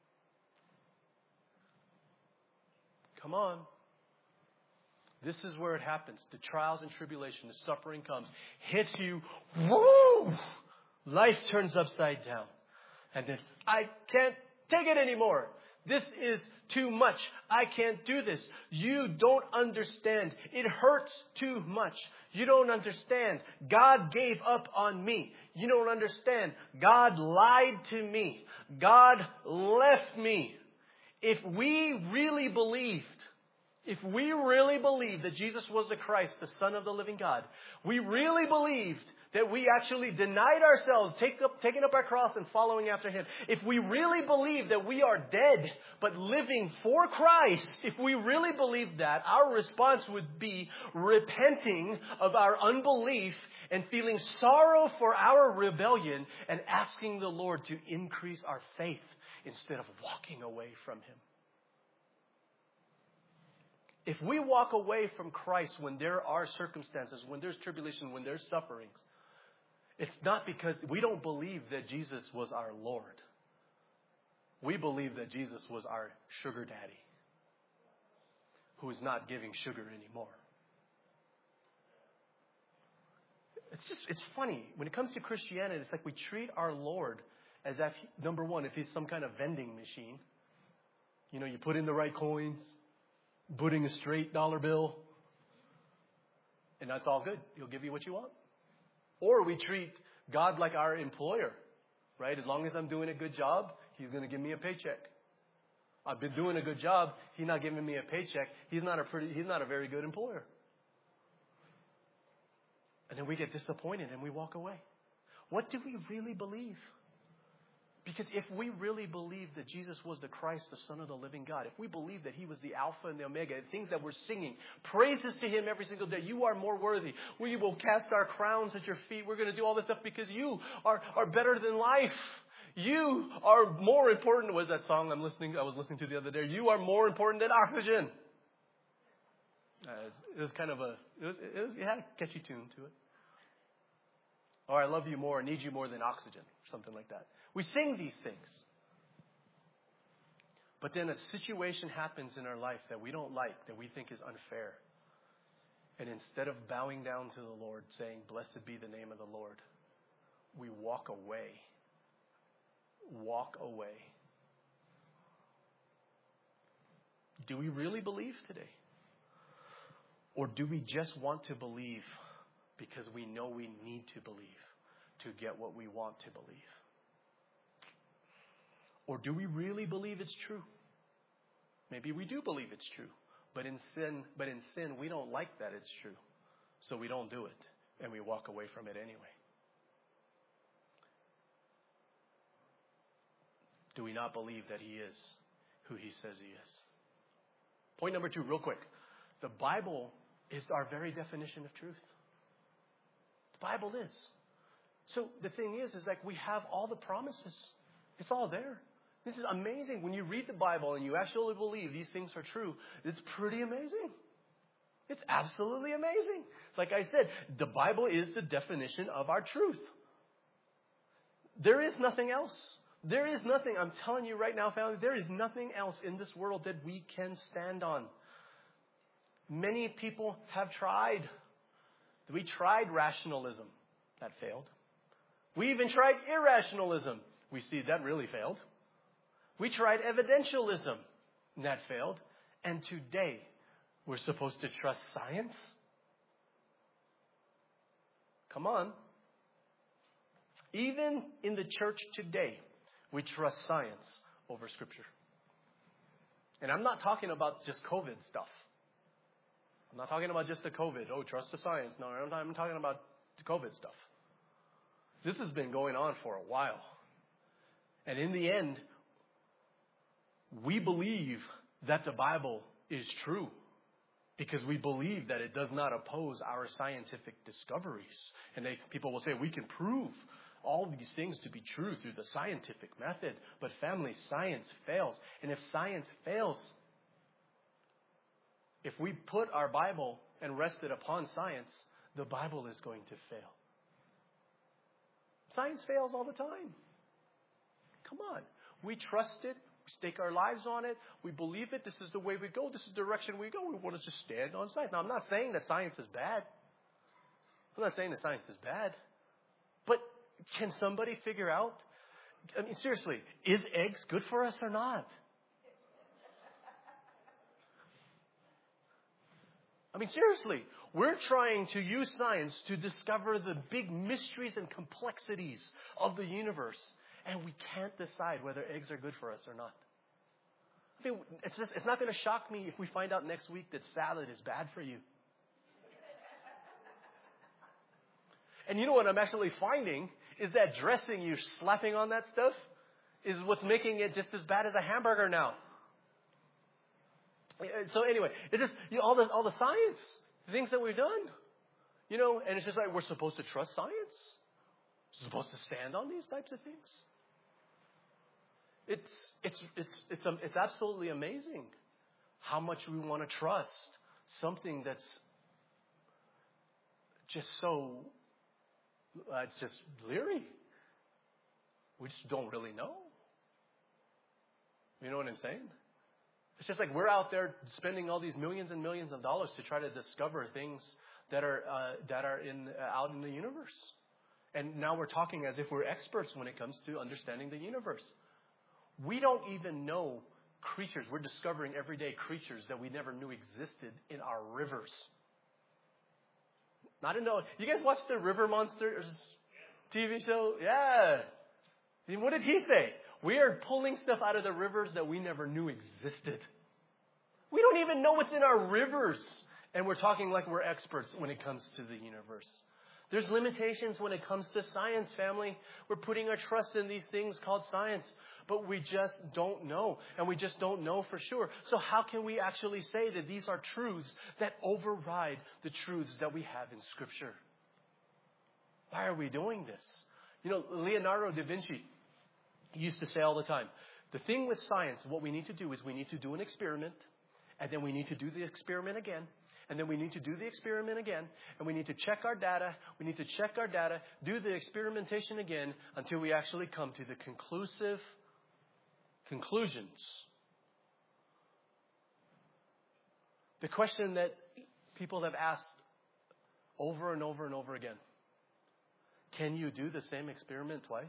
Speaker 2: Come on. This is where it happens. The trials and tribulation, the suffering comes, hits you. Woo! Life turns upside down. And then, I can't take it anymore. This is too much. I can't do this. You don't understand. It hurts too much. You don't understand. God gave up on me. You don't understand. God lied to me. God left me. If we really believed, if we really believed that Jesus was the Christ, the Son of the living God, we really believed that we actually denied ourselves, take up, taking up our cross and following after Him. If we really believe that we are dead but living for Christ, if we really believe that, our response would be repenting of our unbelief and feeling sorrow for our rebellion and asking the Lord to increase our faith instead of walking away from Him. If we walk away from Christ when there are circumstances, when there's tribulation, when there's sufferings, it's not because we don't believe that Jesus was our Lord. We believe that Jesus was our sugar daddy who is not giving sugar anymore. It's just, it's funny. When it comes to Christianity, it's like we treat our Lord as if, he, number one, if He's some kind of vending machine. You know, you put in the right coins, putting a straight dollar bill, and that's all good. He'll give you what you want. Or we treat God like our employer, right? As long as I'm doing a good job, He's going to give me a paycheck. I've been doing a good job. He's not giving me a paycheck. He's not a pretty, he's not a very good employer. And then we get disappointed and we walk away. What do we really believe? Because if we really believe that Jesus was the Christ, the Son of the living God, if we believe that He was the Alpha and the Omega, the things that we're singing, praises to Him every single day, you are more worthy. We will cast our crowns at your feet. We're going to do all this stuff because you are, are better than life. You are more important. Was that song I'm listening, I was listening to the other day? You are more important than oxygen. Uh, it was kind of a, it, was, it, was, it had a catchy tune to it. Or I love you more, I need you more than oxygen, or something like that. We sing these things. But then a situation happens in our life that we don't like, that we think is unfair. And instead of bowing down to the Lord, saying, blessed be the name of the Lord, we walk away. Walk away. Do we really believe today? Or do we just want to believe because we know we need to believe to get what we want to believe? Or do we really believe it's true? Maybe we do believe it's true, but in sin, but in sin we don't like that it's true. So we don't do it and we walk away from it anyway. Do we not believe that He is who He says He is? Point number two, real quick. The Bible is our very definition of truth. The Bible is. So the thing is, is like we have all the promises. It's all there. This is amazing. When you read the Bible and you actually believe these things are true, it's pretty amazing. It's absolutely amazing. Like I said, the Bible is the definition of our truth. There is nothing else. There is nothing, I'm telling you right now, family, there is nothing else in this world that we can stand on. Many people have tried. We tried rationalism. That failed. We even tried irrationalism. We see that really failed. We tried evidentialism. And that failed. And today, we're supposed to trust science? Come on. Even in the church today, we trust science over Scripture. And I'm not talking about just COVID stuff. I'm not talking about just the COVID. Oh, trust the science. No, I'm talking about the COVID stuff. This has been going on for a while. And in the end, we believe that the Bible is true. Because we believe that it does not oppose our scientific discoveries. And they, people will say, we can prove all these things to be true through the scientific method. But family, science fails. And if science fails, if we put our Bible and rest it upon science, the Bible is going to fail. Science fails all the time. Come on. We trust it. We stake our lives on it. We believe it. This is the way we go. This is the direction we go. We want to just stand on science. Now, I'm not saying that science is bad. I'm not saying that science is bad. But can somebody figure out? I mean, seriously, is eggs good for us or not? I mean, seriously, we're trying to use science to discover the big mysteries and complexities of the universe. And we can't decide whether eggs are good for us or not. I mean, it's just, it's not going to shock me if we find out next week that salad is bad for you. And you know what I'm actually finding is that dressing you're slapping on that stuff is what's making it just as bad as a hamburger now. So anyway, it just, you know, all the, all the science, the things that we've done, you know, and it's just like we're supposed to trust science. We're supposed to stand on these types of things. It's it's it's it's um, it's absolutely amazing how much we want to trust something that's just so uh, it's just leery. We just don't really know. You know what I'm saying? It's just like we're out there spending all these millions and millions of dollars to try to discover things that are uh, that are in uh, out in the universe. And now we're talking as if we're experts when it comes to understanding the universe. We don't even know creatures. We're discovering every day creatures that we never knew existed in our rivers. I don't know. You guys watch the River Monsters T V show? Yeah. What did he say? We are pulling stuff out of the rivers that we never knew existed. We don't even know what's in our rivers. And we're talking like we're experts when it comes to the universe. There's limitations when it comes to science, family. We're putting our trust in these things called science, but we just don't know, and we just don't know for sure. So how can we actually say that these are truths that override the truths that we have in Scripture? Why are we doing this? You know, Leonardo da Vinci used to say all the time, the thing with science, what we need to do is we need to do an experiment, and then we need to do the experiment again. And then we need to do the experiment again, and we need to check our data, we need to check our data, do the experimentation again until we actually come to the conclusive conclusions. The question that people have asked over and over and over again, can you do the same experiment twice?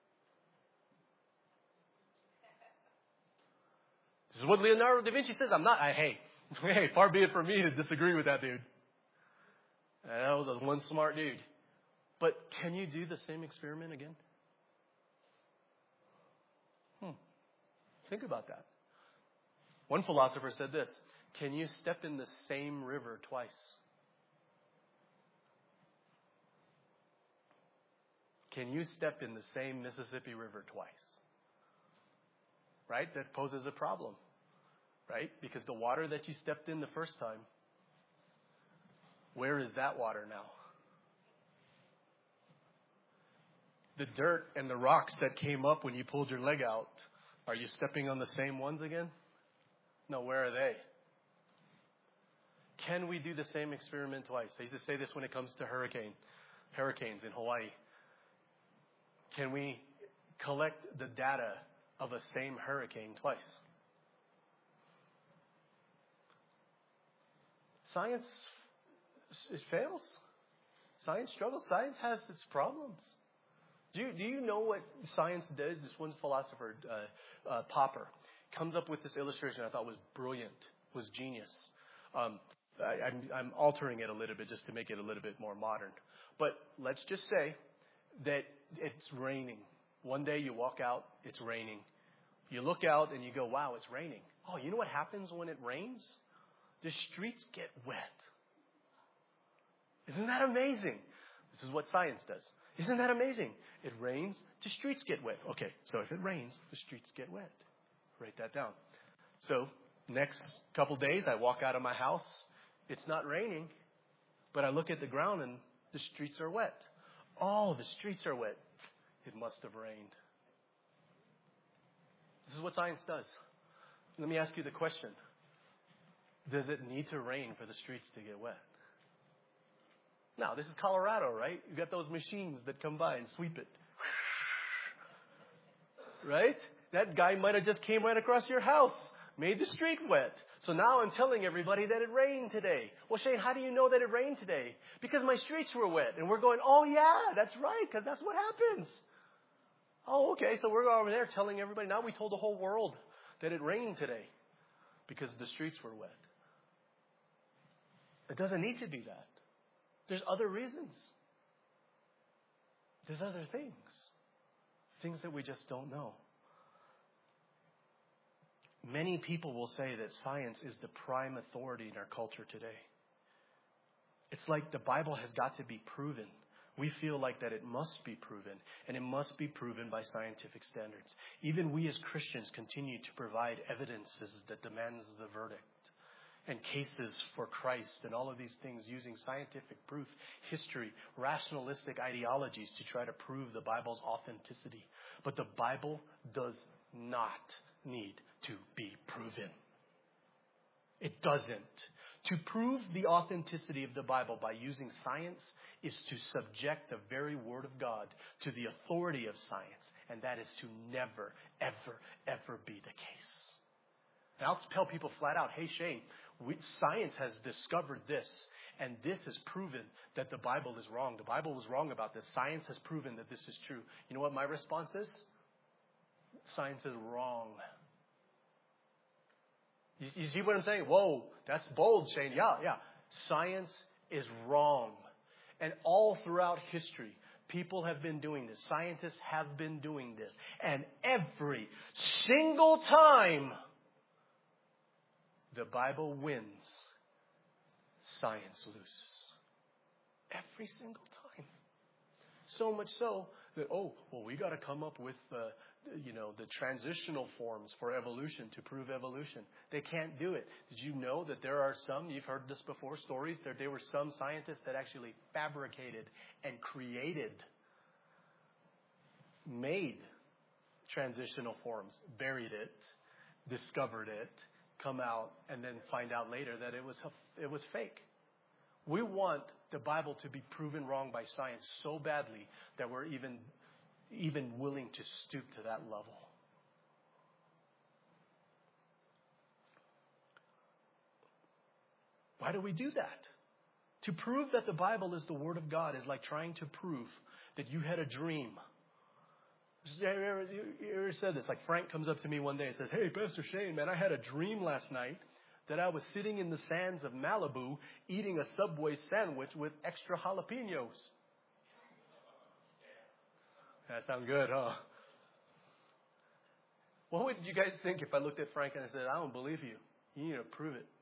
Speaker 2: This is what Leonardo da Vinci says. I'm not, I, hey, Hey, far be it from me to disagree with that dude. That was a one smart dude. But can you do the same experiment again? Hmm. Think about that. One philosopher said this, can you step in the same river twice? Can you step in the same Mississippi River twice? Right? That poses a problem. Right? Because the water that you stepped in the first time, where is that water now? The dirt and the rocks that came up when you pulled your leg out, are you stepping on the same ones again? No, where are they? Can we do the same experiment twice? I used to say this when it comes to hurricane, hurricanes in Hawaii. Can we collect the data of a same hurricane twice? Science, it fails. Science struggles. Science has its problems. Do you, do you know what science does? This one philosopher, uh, uh, Popper, comes up with this illustration I thought was brilliant, was genius. Um, I, I'm, I'm altering it a little bit just to make it a little bit more modern. But let's just say that it's raining. One day you walk out, it's raining. You look out and you go, wow, it's raining. Oh, you know what happens when it rains? The streets get wet. Isn't that amazing? This is what science does. Isn't that amazing? It rains, the streets get wet. Okay, so if it rains, the streets get wet. Write that down. So next couple days, I walk out of my house. It's not raining, but I look at the ground and the streets are wet. Oh, the streets are wet. It must have rained. This is what science does. Let me ask you the question. Does it need to rain for the streets to get wet? Now, this is Colorado, right? You got those machines that come by and sweep it. Right? That guy might have just came right across your house, made the street wet. So now I'm telling everybody that it rained today. Well, Shane, how do you know that it rained today? Because my streets were wet. And we're going, oh, yeah, that's right, because that's what happens. Oh, okay, so we're over there telling everybody. Now we told the whole world that it rained today because the streets were wet. It doesn't need to be that. There's other reasons. There's other things. Things that we just don't know. Many people will say that science is the prime authority in our culture today. It's like the Bible has got to be proven. We feel like that it must be proven, and it must be proven by scientific standards. Even we as Christians continue to provide evidences that demands the verdict, and cases for Christ, and all of these things using scientific proof, history, rationalistic ideologies to try to prove the Bible's authenticity. But the Bible does not need to be proven. It doesn't. To prove the authenticity of the Bible by using science is to subject the very Word of God to the authority of science. And that is to never, ever, ever be the case. And I'll tell people flat out, hey, Shane, we, science has discovered this. And this has proven that the Bible is wrong. The Bible was wrong about this. Science has proven that this is true. You know what my response is? Science is wrong. You, you see what I'm saying? Whoa, that's bold, Shane. Yeah, yeah. Science is wrong. And all throughout history, people have been doing this. Scientists have been doing this. And every single time, the Bible wins, science loses. Every single time. So much so that, oh, well, we got to come up with, uh, you know, the transitional forms for evolution to prove evolution. They can't do it. Did you know that there are some, you've heard this before, stories, that there were some scientists that actually fabricated and created, made transitional forms, buried it, discovered it, come out, and then find out later that it was it was fake. We want the Bible to be proven wrong by science so badly that we're even even willing to stoop to that level. Why do we do that? To prove that the Bible is the Word of God is like trying to prove that you had a dream. You ever, you ever said this? Like Frank comes up to me one day and says, hey, Pastor Shane, man, I had a dream last night that I was sitting in the sands of Malibu eating a Subway sandwich with extra jalapenos. That sounds good, huh? What would you guys think if I looked at Frank and I said, I don't believe you. You need to prove it.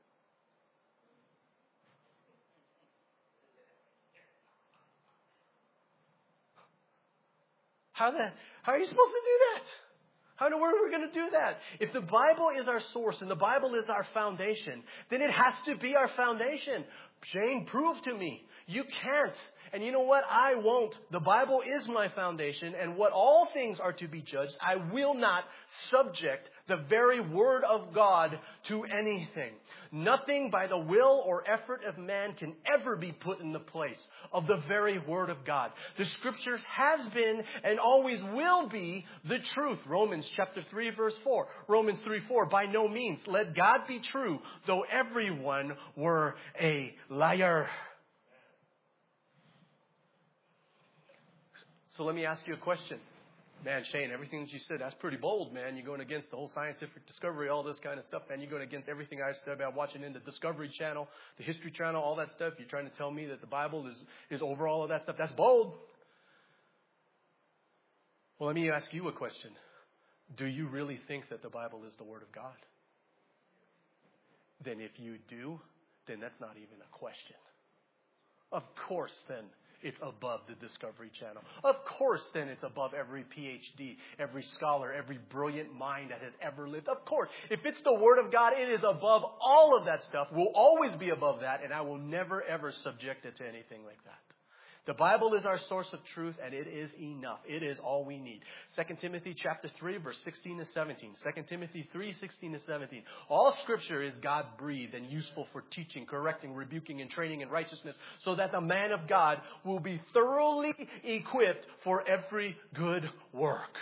Speaker 2: How that? How are you supposed to do that? How in the world are we going to do that? If the Bible is our source and the Bible is our foundation, then it has to be our foundation. Shane, prove to me. You can't. And you know what? I won't. The Bible is my foundation, and what all things are to be judged, I will not subject the very Word of God to anything. Nothing by the will or effort of man can ever be put in the place of the very Word of God. The Scriptures has been and always will be the truth. Romans chapter three, verse four. Romans three, four. By no means let God be true, though everyone were a liar. So let me ask you a question. Man, Shane, everything that you said, that's pretty bold, man. You're going against the whole scientific discovery, all this kind of stuff, man. You're going against everything I said about watching in the Discovery Channel, the History Channel, all that stuff. You're trying to tell me that the Bible is, is over all of that stuff. That's bold. Well, let me ask you a question. Do you really think that the Bible is the Word of God? Then if you do, then that's not even a question. Of course, then, it's above the Discovery Channel. Of course, then it's above every P H D, every scholar, every brilliant mind that has ever lived. Of course, if it's the Word of God, it is above all of that stuff. Will always be above that, and I will never, ever subject it to anything like that. The Bible is our source of truth, and it is enough. It is all we need. Second Timothy chapter three, verse sixteen to seventeen. Second Timothy three, sixteen to seventeen. All Scripture is God-breathed and useful for teaching, correcting, rebuking, and training in righteousness, so that the man of God will be thoroughly equipped for every good work.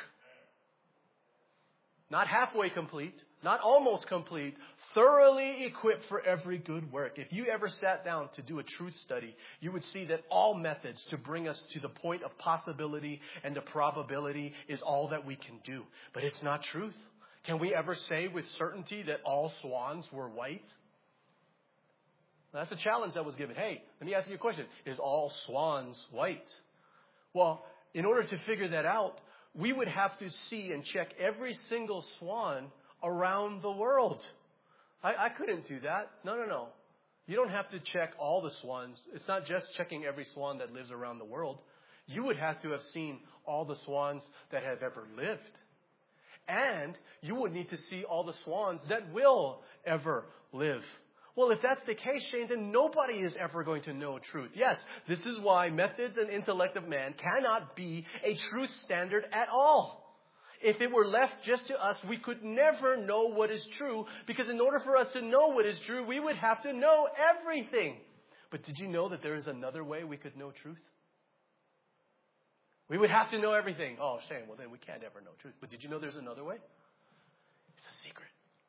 Speaker 2: Not halfway complete, not almost complete, thoroughly equipped for every good work. If you ever sat down to do a truth study, you would see that all methods to bring us to the point of possibility and the probability is all that we can do. But it's not truth. Can we ever say with certainty that all swans were white? That's a challenge that was given. Hey, let me ask you a question. Is all swans white? Well, in order to figure that out, we would have to see and check every single swan around the world. I, I couldn't do that. No, no, no. You don't have to check all the swans. It's not just checking every swan that lives around the world. You would have to have seen all the swans that have ever lived. And you would need to see all the swans that will ever live. Well, if that's the case, Shane, then nobody is ever going to know truth. Yes, this is why methods and intellect of man cannot be a truth standard at all. If it were left just to us, we could never know what is true, because in order for us to know what is true, we would have to know everything. But did you know that there is another way we could know truth? We would have to know everything. Oh, Shane, well then we can't ever know truth. But did you know there's another way? It's a secret.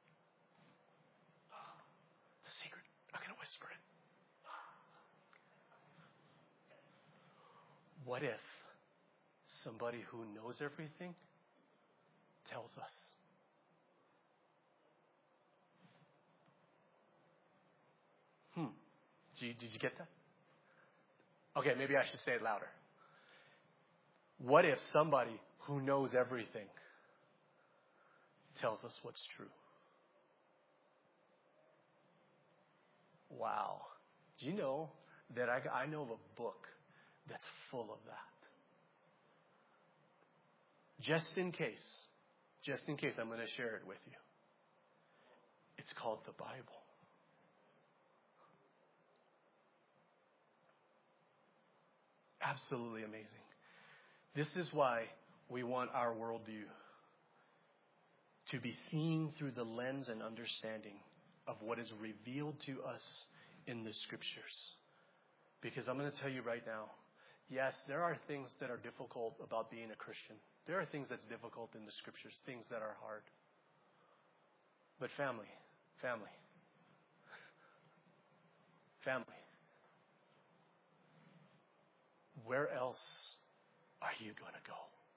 Speaker 2: It's a secret. I'm going to whisper it. What if somebody who knows everything tells us? Hmm. Did you, did you get that? Okay, maybe I should say it louder. What if somebody who knows everything tells us what's true? Wow. Do you know that I, I know of a book that's full of that? Just in case, just in case, I'm going to share it with you. It's called the Bible. Absolutely amazing. This is why we want our worldview to be seen through the lens and understanding of what is revealed to us in the Scriptures. Because I'm going to tell you right now, yes, there are things that are difficult about being a Christian. There are things that's difficult in the Scriptures, things that are hard. But family, family, family, where else are you going to go?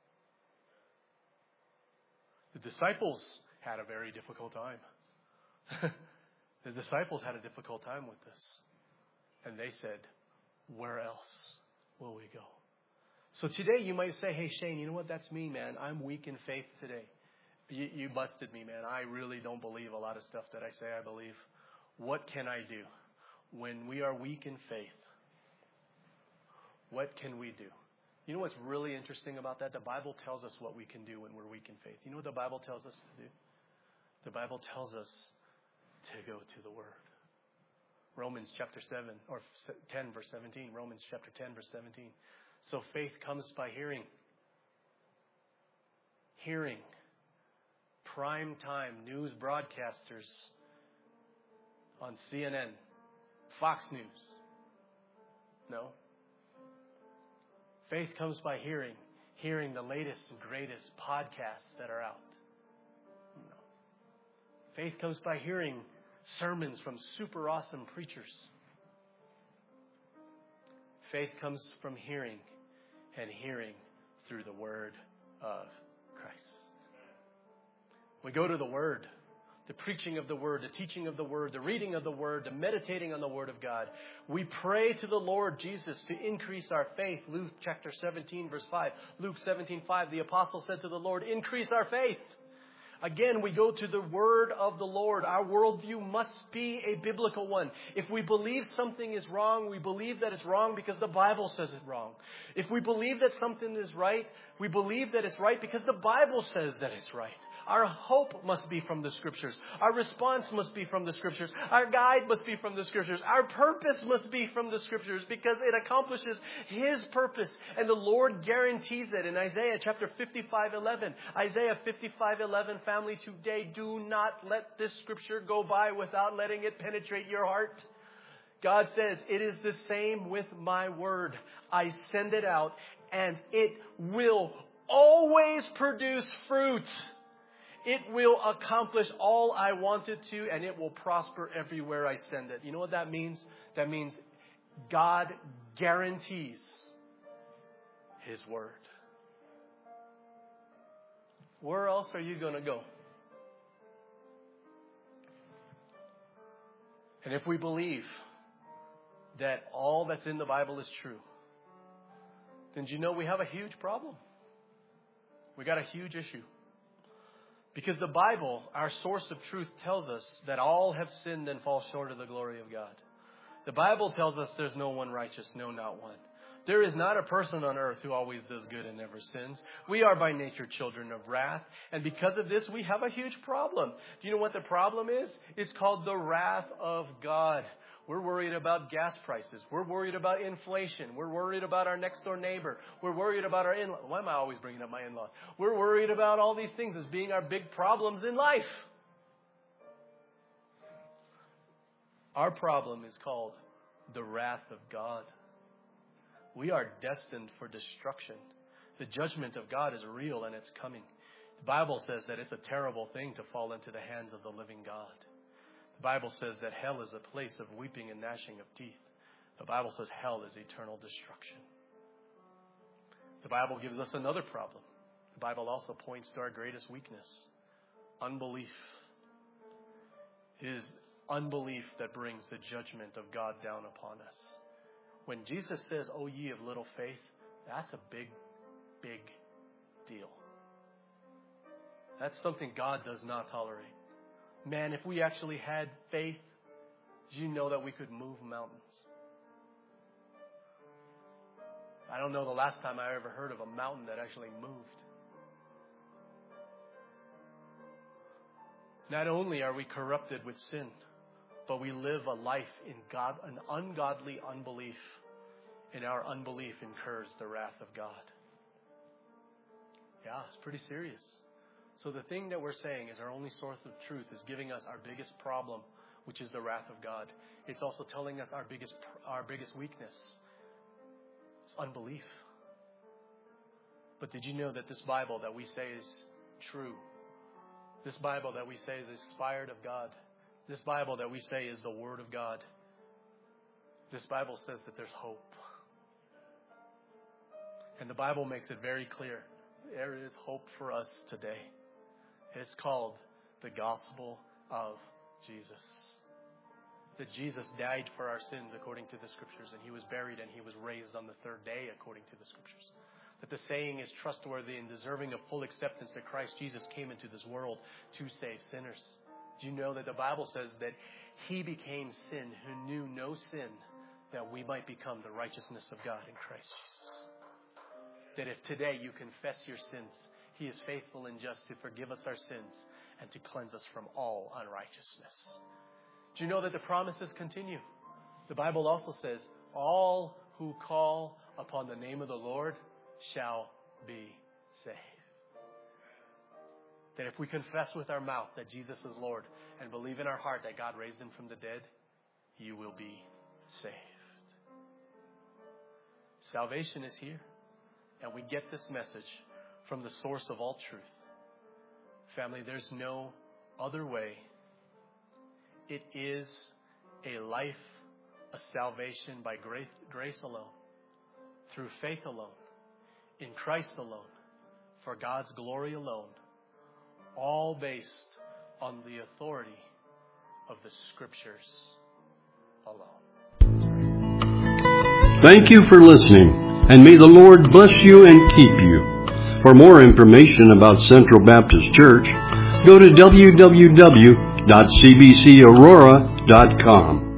Speaker 2: The disciples had a very difficult time. The disciples had a difficult time with this. And they said, where else will we go? So today you might say, hey, Shane, you know what? That's me, man. I'm weak in faith today. You, you busted me, man. I really don't believe a lot of stuff that I say I believe. What can I do? When we are weak in faith, what can we do? You know what's really interesting about that? The Bible tells us what we can do when we're weak in faith. You know what the Bible tells us to do? The Bible tells us to go to the Word. Romans chapter seven, or ten, verse seventeen. Romans chapter ten, verse seventeen. So faith comes by hearing. Hearing. Prime time news broadcasters on C N N, Fox News. No. Faith comes by hearing. Hearing the latest and greatest podcasts that are out. No. Faith comes by hearing sermons from super awesome preachers. Faith comes from hearing, and hearing through the Word of Christ. We go to the Word, the preaching of the Word, the teaching of the Word, the reading of the Word, the meditating on the Word of God. We pray to the Lord Jesus to increase our faith. Luke chapter seventeen, verse five. Luke seventeen, five, the apostle said to the Lord, increase our faith. Again, we go to the word of the Lord. Our worldview must be a biblical one. If we believe something is wrong, we believe that it's wrong because the Bible says it's wrong. If we believe that something is right, we believe that it's right because the Bible says that it's right. Our hope must be from the Scriptures. Our response must be from the Scriptures. Our guide must be from the Scriptures. Our purpose must be from the Scriptures because it accomplishes His purpose. And the Lord guarantees that in Isaiah chapter fifty-five eleven. Isaiah fifty-five eleven, family, today do not let this Scripture go by without letting it penetrate your heart. God says, it is the same with my word. I send it out and it will always produce fruit. It will accomplish all I want it to, and it will prosper everywhere I send it. You know what that means? That means God guarantees His word. Where else are you going to go? And if we believe that all that's in the Bible is true, then you know we have a huge problem. We got a huge issue. Because the Bible, our source of truth, tells us that all have sinned and fall short of the glory of God. The Bible tells us there's no one righteous, no, not one. There is not a person on earth who always does good and never sins. We are by nature children of wrath. And because of this, we have a huge problem. Do you know what the problem is? It's called the wrath of God. We're worried about gas prices. We're worried about inflation. We're worried about our next door neighbor. We're worried about our in-laws. Why am I always bringing up my in-laws? We're worried about all these things as being our big problems in life. Our problem is called the wrath of God. We are destined for destruction. The judgment of God is real and it's coming. The Bible says that it's a terrible thing to fall into the hands of the living God. The Bible says that hell is a place of weeping and gnashing of teeth. The Bible says hell is eternal destruction. The Bible gives us another problem. The Bible also points to our greatest weakness, unbelief. It is unbelief that brings the judgment of God down upon us. When Jesus says, "O ye of little faith," that's a big, big deal. That's something God does not tolerate. Man, if we actually had faith, did you know that we could move mountains? I don't know the last time I ever heard of a mountain that actually moved. Not only are we corrupted with sin, but we live a life in God, an ungodly unbelief. And our unbelief incurs the wrath of God. Yeah, it's pretty serious. So the thing that we're saying is our only source of truth is giving us our biggest problem, which is the wrath of God. It's also telling us our biggest our biggest weakness. It's unbelief. But did you know that this Bible that we say is true, this Bible that we say is inspired of God, this Bible that we say is the Word of God, this Bible says that there's hope. And the Bible makes it very clear. There is hope for us today. It's called the gospel of Jesus. That Jesus died for our sins according to the Scriptures, and He was buried and He was raised on the third day according to the Scriptures. That the saying is trustworthy and deserving of full acceptance that Christ Jesus came into this world to save sinners. Do you know that the Bible says that He became sin who knew no sin, that we might become the righteousness of God in Christ Jesus? That if today you confess your sins, He is faithful and just to forgive us our sins and to cleanse us from all unrighteousness. Do you know that the promises continue? The Bible also says, all who call upon the name of the Lord shall be saved. That if we confess with our mouth that Jesus is Lord and believe in our heart that God raised Him from the dead, you will be saved. Salvation is here. And we get this message from the source of all truth. Family, there's no other way. It is a life, a salvation by grace, grace alone, through faith alone, in Christ alone, for God's glory alone, all based on the authority of the Scriptures alone.
Speaker 1: Thank you for listening. And may the Lord bless you and keep you. For more information about Central Baptist Church, go to w w w dot c b c aurora dot com.